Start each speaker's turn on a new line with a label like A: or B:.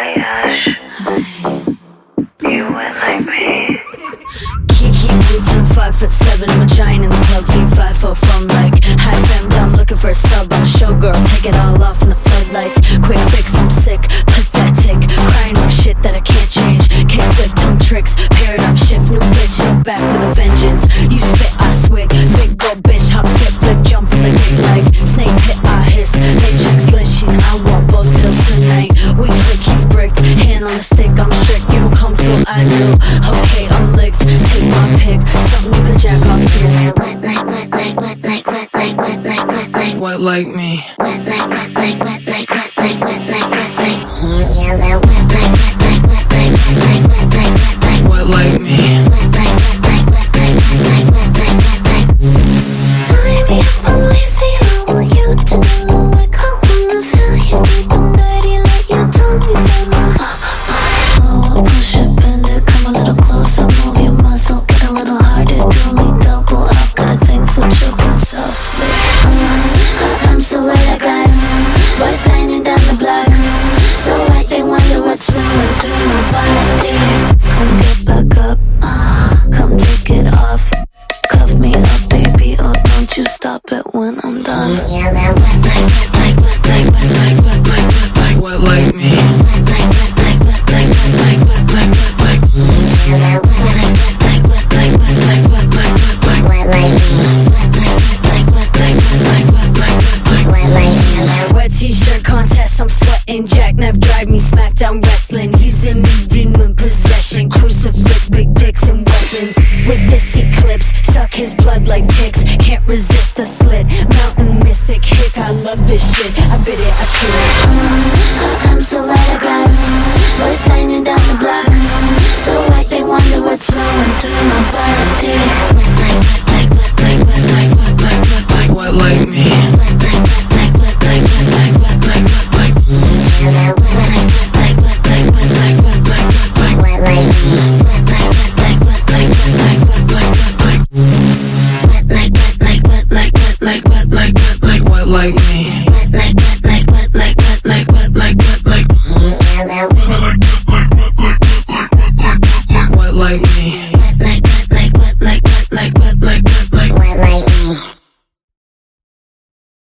A: Hi Ash, you wet like me.
B: Kiki boots and 5'7", I'm a giant in the club, V5 from like high fam, I'm looking for a sub. I'm a showgirl, take it all off in the floodlights. Quick fix, I'm sick, pathetic, crying on shit that I can't change. Kickflip, tongue tricks, paradigm shift, new bitch, I'm back with a vengeance. You spit, I swig, big gold bitch, hop, skip, flip, jump in the dick like snake pit, I hiss, matrix glitching. I want both pills tonight. We click, he's bricked, hand on the stick, I'm strict. You don't come till I do. Okay, I'm licked, take my pick, something you can jack off to. Wet like me. Wet like me.
C: Tie me up, I'm lazy, I want you to do the work. I wanna feel you deep and dirty like you told me so. Slow up, push it, bend it, come a little closer, move your muscle, get a little harder, do me double up, got a thing for choking softly. I'm so wet, I got boys lining down the block, so wet they wonder what's flowing through my body. Come get back up, come take it off, cuff me up, baby, oh don't you stop it when I'm done.
B: Wet like me. Wet t-shirt contest, I'm sweating. Jackknife drive me smackdown wrestling. He's in me, demon possession. Crucifix, big dicks and weapons. With this eclipse, suck his blood like ticks. Can't resist the slit. Mountain mystic hick, I love this shit. I bit it, I chew it.